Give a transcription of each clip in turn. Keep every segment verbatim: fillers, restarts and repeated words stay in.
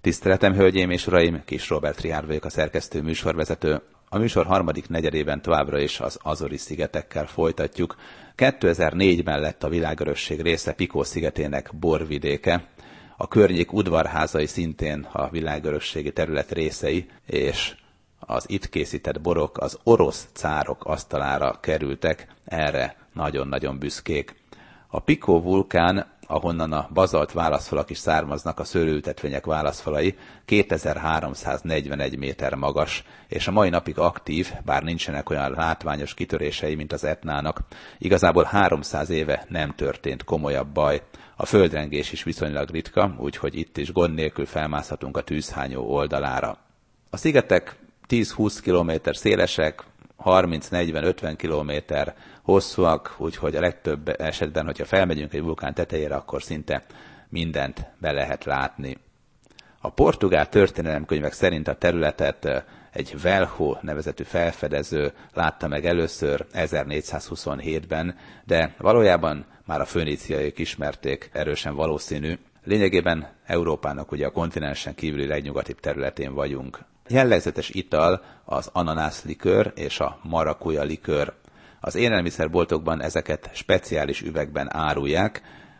Tiszteletem, hölgyeim és uraim, Kis Róbert Richárd vagyok, a szerkesztő műsorvezető. A műsor harmadik negyedében továbbra is az Azori-szigetekkel folytatjuk. kétezer-négyben lett a világörökség része Picó szigetének borvidéke. A környék udvarházai szintén a világörökségi terület részei, és az itt készített borok az orosz cárok asztalára kerültek, erre nagyon-nagyon büszkék. A Picó vulkán, ahonnan a bazalt válaszfalak is származnak, a szőlőültetvények válaszfalai, kétezer-háromszáznegyvenegy méter magas, és a mai napig aktív, bár nincsenek olyan látványos kitörései, mint az Etnának. Igazából háromszáz éve nem történt komolyabb baj. A földrengés is viszonylag ritka, úgyhogy itt is gond nélkül felmászhatunk a tűzhányó oldalára. A szigetek tíz-húsz kilométer szélesek, harminc-negyven-ötven kilométer hosszúak, úgyhogy a legtöbb esetben, hogyha felmegyünk egy vulkán tetejére, akkor szinte mindent be lehet látni. A portugál történelemkönyvek szerint a területet egy Velho nevezetű felfedező látta meg először ezernégyszázhuszonhétben, de valójában már a föníciaiak ismerték, erősen valószínű. Lényegében Európának ugye a kontinensen kívüli legnyugatibb területén vagyunk. Jellegzetes ital az ananászlikőr és a marakuja likőr. Az élelmiszerboltokban ezeket speciális üvegben árulják,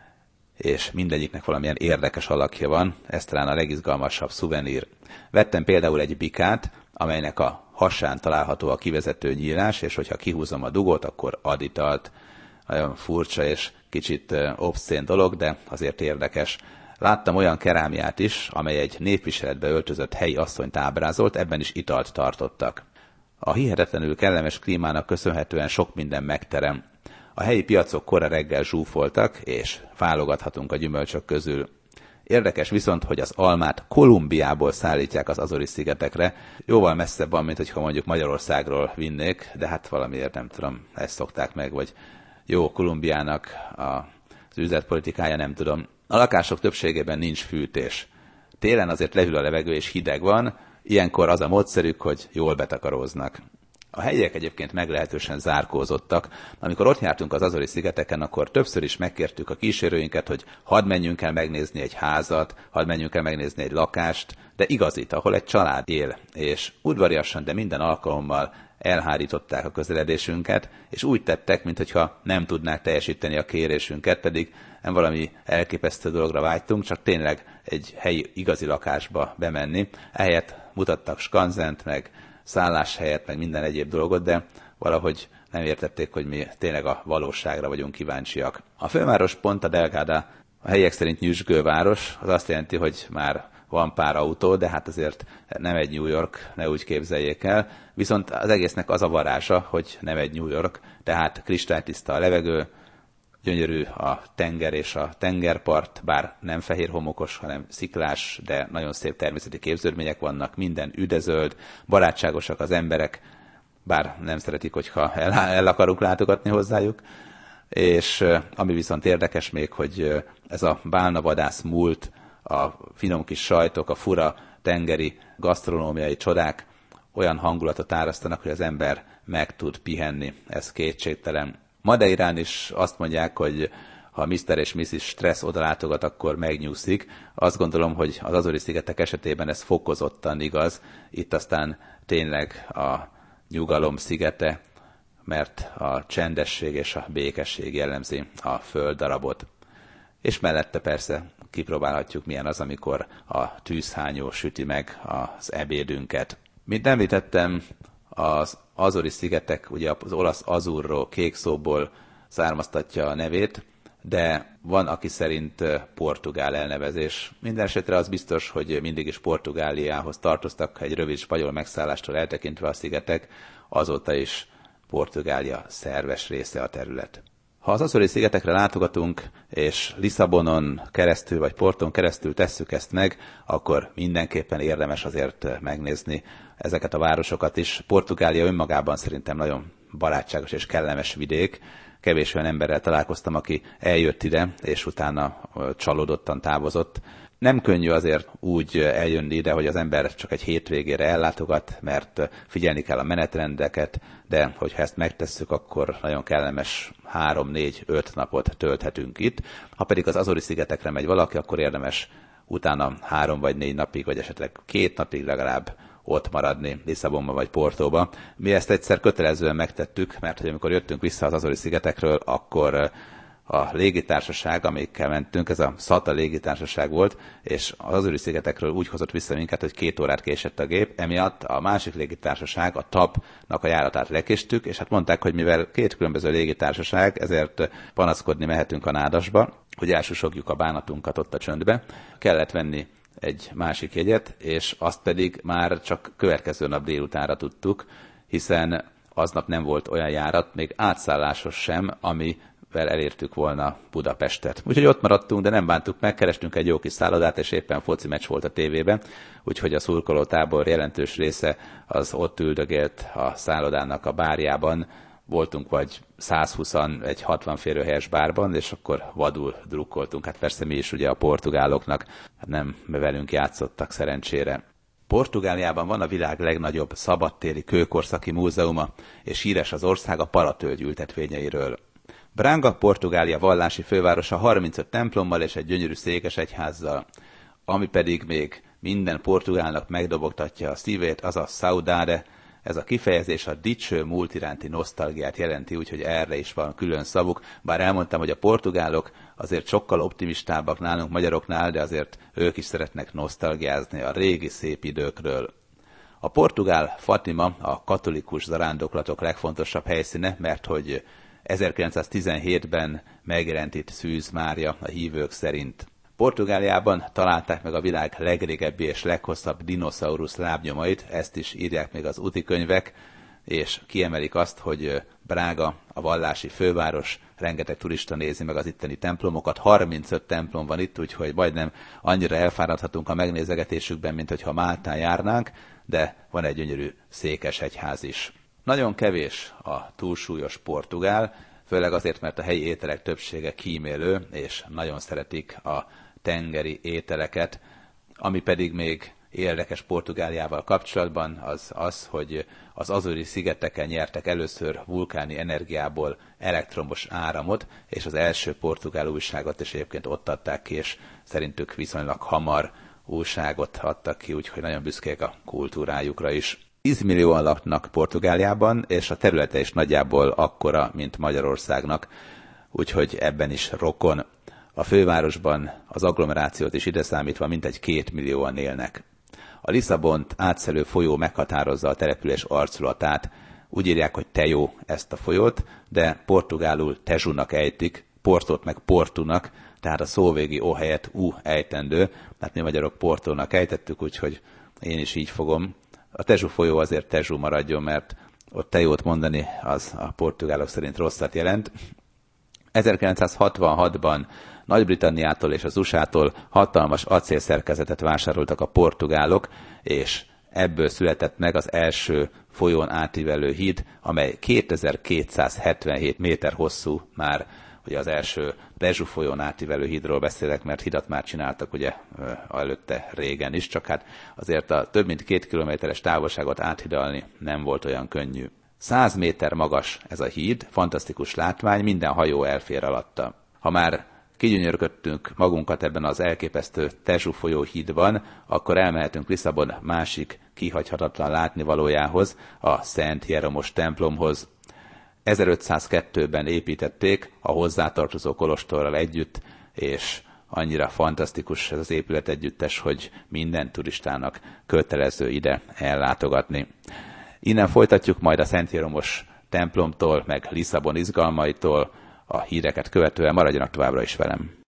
és mindegyiknek valamilyen érdekes alakja van, ez talán a legizgalmasabb szuvenír. Vettem például egy bikát, amelynek a hasán található a kivezető nyílás, és hogyha kihúzom a dugót, akkor ad italt. Nagyon furcsa és kicsit obszcén dolog, de azért érdekes. Láttam olyan kerámiát is, amely egy népviseletbe öltözött helyi asszonyt ábrázolt, ebben is italt tartottak. A hihetetlenül kellemes klímának köszönhetően sok minden megterem. A helyi piacok kora reggel zsúfoltak, és válogathatunk a gyümölcsök közül. Érdekes viszont, hogy az almát Kolumbiából szállítják az Azori-szigetekre. Jóval messzebb van, mint hogyha mondjuk Magyarországról vinnék, de hát valamiért nem tudom, ezt szokták meg, vagy jó, Kolumbiának az üzletpolitikája, nem tudom. A lakások többségében nincs fűtés. Télen azért lehűl a levegő és hideg van, ilyenkor az a módszerük, hogy jól betakaróznak. A helyiek egyébként meglehetősen zárkózottak. Amikor ott jártunk az Azori-szigeteken, akkor többször is megkértük a kísérőinket, hogy hadd menjünk el megnézni egy házat, hadd menjünk el megnézni egy lakást, de igazit, ahol egy család él, és udvariasan, de minden alkalommal elhárították a közeledésünket, és úgy tettek, mintha nem tudnák teljesíteni a kérésünket, pedig nem valami elképesztő dologra vágytunk, csak tényleg egy helyi igazi lakásba bemenni. Ehelyett mutattak skanzent, meg szálláshelyet, meg minden egyéb dolgot, de valahogy nem értették, hogy mi tényleg a valóságra vagyunk kíváncsiak. A főváros Ponta Delgada, a helyiek szerint nyüzsgőváros, az azt jelenti, hogy már van pár autó, de hát azért nem egy New York, ne úgy képzeljék el. Viszont az egésznek az a varázsa, hogy nem egy New York, tehát kristálytiszta a levegő, gyönyörű a tenger és a tengerpart, bár nem fehér homokos, hanem sziklás, de nagyon szép természeti képződmények vannak, minden üdezöld, barátságosak az emberek, bár nem szeretik, hogyha el, el akarunk látogatni hozzájuk. És ami viszont érdekes még, hogy ez a bálnavadász múlt, a finom kis sajtok, a fura tengeri gasztronómiai csodák olyan hangulatot árasztanak, hogy az ember meg tud pihenni. Ez kétségtelen. Madeirán is azt mondják, hogy ha miszter és missziz Stressz oda látogat, akkor megnyugszik. Azt gondolom, hogy az Azori-szigetek esetében ez fokozottan igaz. Itt aztán tényleg a nyugalom szigete, mert a csendesség és a békesség jellemzi a földdarabot. És mellette persze kipróbálhatjuk, milyen az, amikor a tűzhányó süti meg az ebédünket. Mint említettem, az Azori-szigetek ugye az olasz azurro, kék szóból származtatja a nevét, de van, aki szerint portugál elnevezés. Minden esetre az biztos, hogy mindig is Portugáliához tartoztak, egy rövid spanyol megszállástól eltekintve a szigetek, azóta is Portugália szerves része a terület. Ha az Azori-szigetekre látogatunk, és Lisszabonon keresztül, vagy Porton keresztül tesszük ezt meg, akkor mindenképpen érdemes azért megnézni ezeket a városokat is. Portugália önmagában szerintem nagyon barátságos és kellemes vidék. Kevés olyan emberrel találkoztam, aki eljött ide, és utána csalódottan távozott. Nem könnyű azért úgy eljönni ide, hogy az ember csak egy hétvégére ellátogat, mert figyelni kell a menetrendeket, de hogyha ezt megtesszük, akkor nagyon kellemes három, négy, öt napot tölthetünk itt. Ha pedig az Azori-szigetekre megy valaki, akkor érdemes utána három vagy négy napig, vagy esetleg két napig legalább ott maradni Lisszabonba vagy Portóba. Mi ezt egyszer kötelezően megtettük, mert hogy amikor jöttünk vissza az Azori-szigetekről, akkor a légitársaság, amikkel mentünk, ez a SATA légitársaság volt, és az Azori-szigetekről úgy hozott vissza minket, hogy két órát késett a gép, emiatt a másik légitársaság, a té á pé-nak a járatát lekéstük, és hát mondták, hogy mivel két különböző légitársaság, ezért panaszkodni mehetünk a Nádasba, hogy elsúsogjuk a bánatunkat ott a csöndbe. Kellett venni egy másik jegyet, és azt pedig már csak következő nap délutánra tudtuk, hiszen aznap nem volt olyan járat, még átszállásos sem, ami elértük volna Budapestet. Úgyhogy ott maradtunk, de nem bántuk meg, kerestünk egy jó kis szállodát, és éppen foci meccs volt a tévében, úgyhogy a szurkolótábor jelentős része az ott üldögélt a szállodának a bárjában. Voltunk vagy százhúszan egy hatvan férőhelyes bárban, és akkor vadul drukkoltunk. Hát persze mi is ugye a portugáloknak, nem velünk játszottak szerencsére. Portugáliában van a világ legnagyobb szabadtéri kőkorszaki múzeuma, és híres az ország a paratölgy ültetvényeiről. Braga, Portugália vallási fővárosa harmincöt templommal és egy gyönyörű székesegyházzal, ami pedig még minden portugálnak megdobogtatja a szívét, az a saudade. Ez a kifejezés a dicső múlt iránti nosztalgiát jelenti, úgyhogy erre is van külön szavuk, bár elmondtam, hogy a portugálok azért sokkal optimistábbak nálunk magyaroknál, de azért ők is szeretnek nosztalgiázni a régi szép időkről. A portugál Fatima a katolikus zarándoklatok legfontosabb helyszíne, mert hogy ezerkilencszáztizenhétben megjelent itt Szűz Mária a hívők szerint. Portugáliában találták meg a világ legrégebbi és leghosszabb dinoszaurusz lábnyomait, ezt is írják még az útikönyvek, és kiemelik azt, hogy Braga, a vallási főváros, rengeteg turista nézi meg az itteni templomokat, harmincöt templom van itt, úgyhogy majdnem annyira elfáradhatunk a megnézegetésükben, mint hogyha Máltán járnánk, de van egy gyönyörű székesegyház is. Nagyon kevés a túlsúlyos portugál, főleg azért, mert a helyi ételek többsége kímélő, és nagyon szeretik a tengeri ételeket, ami pedig még érdekes Portugáliával kapcsolatban, az az, hogy az Azori-szigeteken nyertek először vulkáni energiából elektromos áramot, és az első portugál újságot is egyébként ott adták ki, és szerintük viszonylag hamar újságot adtak ki, úgyhogy nagyon büszkék a kultúrájukra is. tíz millióan laknak Portugáliában, és a területe is nagyjából akkora, mint Magyarországnak, úgyhogy ebben is rokon. A fővárosban az agglomerációt is ide számítva mintegy két millióan élnek. A Lisszabont átszelő folyó meghatározza a település arculatát. Úgy írják, hogy Tejo ezt a folyót, de portugálul Tejunak ejtik, Portót meg Portunak, tehát a szóvégi O helyett U ejtendő. Hát mi magyarok Portónak ejtettük, úgyhogy én is így fogom. A Tejo folyó azért Tejo maradjon, mert ott Tejót mondani az a portugálok szerint rosszat jelent. ezerkilencszázhatvanhatban Nagy-Britanniától és az u es á-tól hatalmas acélszerkezetet vásároltak a portugálok, és ebből született meg az első folyón átívelő híd, amely kétezer-kétszázhetvenhét méter hosszú már. Ugye az első Tejo folyón átívelő hídról beszélek, mert hidat már csináltak ugye előtte régen is, csak hát azért a több mint két kilométeres távolságot áthidalni nem volt olyan könnyű. száz méter magas ez a híd, fantasztikus látvány, minden hajó elfér alatta. Ha már kigyönyörködtünk magunkat ebben az elképesztő Tejo folyó hídban, akkor elmehetünk Lisszabon másik kihagyhatatlan látnivalójához, a Szent Jeromos templomhoz. ezerötszázkettőben építették a hozzátartozó kolostorral együtt, és annyira fantasztikus ez az épület együttes, hogy minden turistának kötelező ide ellátogatni. Innen folytatjuk majd a Szent Jeromos templomtól, meg Lisszabon izgalmaitól, a híreket követően maradjanak továbbra is velem.